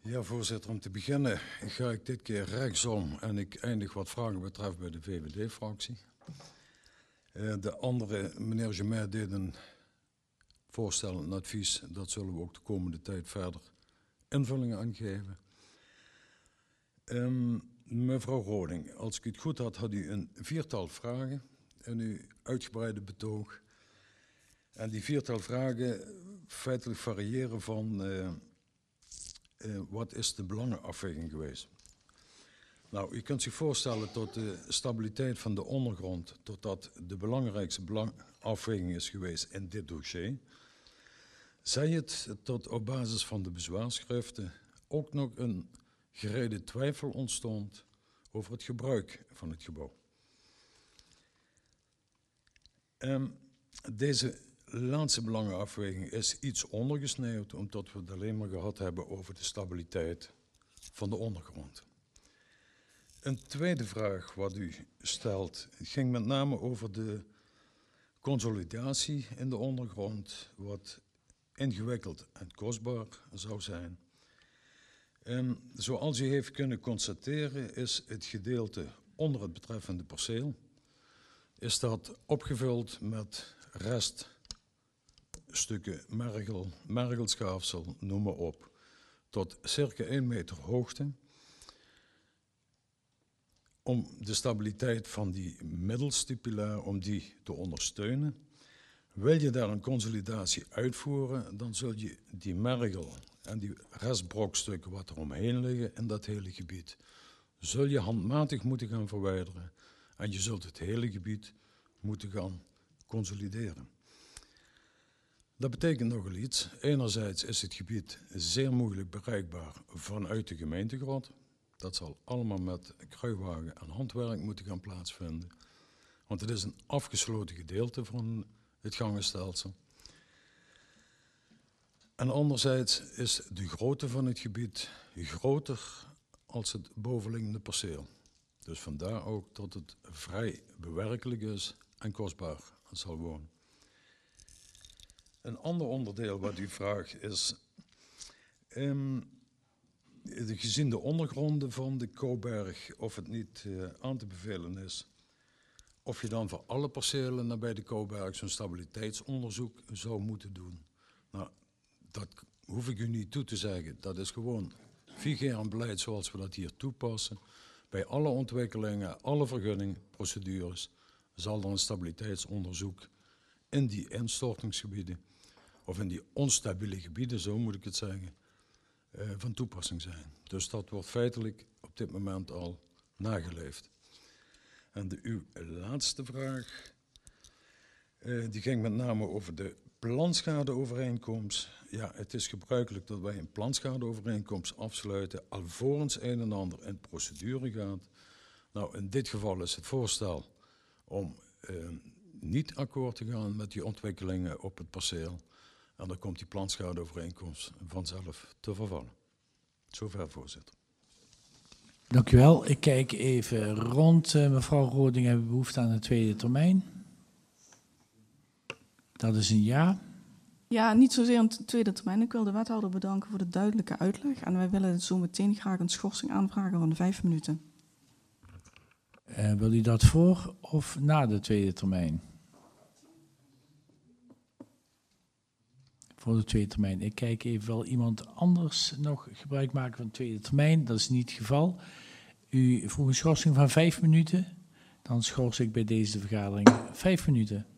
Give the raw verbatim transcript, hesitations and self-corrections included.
Ja, voorzitter, om te beginnen ga ik dit keer rechtsom en ik eindig wat vragen betreft bij de V V D-fractie. Uh, de andere, meneer Gemer, deed een voorstel, een advies. Dat zullen we ook de komende tijd verder invullingen aan geven. Um, mevrouw Roding, als ik het goed had, had u een viertal vragen in uw uitgebreide betoog. En die viertal vragen feitelijk variëren van uh, uh, wat is de belangenafweging geweest. Nou, u kunt zich voorstellen tot de stabiliteit van de ondergrond, totdat de belangrijkste belangafweging is geweest in dit dossier. Zij het tot op basis van de bezwaarschriften ook nog een gereden twijfel ontstond over het gebruik van het gebouw. Um, deze laatste belangenafweging is iets ondergesneeuwd, omdat we het alleen maar gehad hebben over de stabiliteit van de ondergrond. Een tweede vraag wat u stelt ging met name over de consolidatie in de ondergrond, wat ingewikkeld en kostbaar zou zijn. En zoals u heeft kunnen constateren is het gedeelte onder het betreffende perceel is dat opgevuld met reststukken mergel, mergelschaafsel, noem maar op, tot circa één meter hoogte. Om de stabiliteit van die middelste pilaar, om die te ondersteunen. Wil je daar een consolidatie uitvoeren, dan zul je die mergel en die restbrokstukken wat er omheen liggen in dat hele gebied, zul je handmatig moeten gaan verwijderen. En je zult het hele gebied moeten gaan consolideren. Dat betekent nogal iets. Enerzijds is het gebied zeer moeilijk bereikbaar vanuit de gemeentegrond. Dat zal allemaal met kruiwagen en handwerk moeten gaan plaatsvinden. Want het is een afgesloten gedeelte van het gangenstelsel. En anderzijds is de grootte van het gebied groter als het bovenliggende perceel. Dus vandaar ook dat het vrij bewerkelijk is en kostbaar zal worden. Een ander onderdeel wat u vraagt is, um, gezien de ondergronden van de Kouberg, of het niet uh, aan te bevelen is, of je dan voor alle percelen nabij de Kouberg zo'n stabiliteitsonderzoek zou moeten doen. Nou, dat hoef ik u niet toe te zeggen. Dat is gewoon vigerend beleid zoals we dat hier toepassen. Bij alle ontwikkelingen, alle vergunningprocedures zal er een stabiliteitsonderzoek in die instortingsgebieden, of in die onstabiele gebieden, zo moet ik het zeggen, uh, van toepassing zijn. Dus dat wordt feitelijk op dit moment al nageleefd. En de, uw laatste vraag, uh, die ging met name over de planschadeovereenkomst. Ja, het is gebruikelijk dat wij een planschadeovereenkomst afsluiten alvorens een en ander in procedure gaat. Nou, in dit geval is het voorstel om uh, niet akkoord te gaan met die ontwikkelingen op het perceel. En dan komt die planschadeovereenkomst vanzelf te vervallen. Zover, voorzitter. Dank u wel. Ik kijk even rond. Uh, mevrouw Roding, hebben we behoefte aan een tweede termijn? Dat is een ja. Ja, niet zozeer een tweede termijn. Ik wil de wethouder bedanken voor de duidelijke uitleg. En wij willen zo meteen graag een schorsing aanvragen van vijf minuten. Uh, wil u dat voor of na de tweede termijn? Voor de tweede termijn. Ik kijk even wel iemand anders nog gebruik maken van de tweede termijn. Dat is niet het geval. U vroeg een schorsing van vijf minuten. Dan schors ik bij deze vergadering vijf minuten.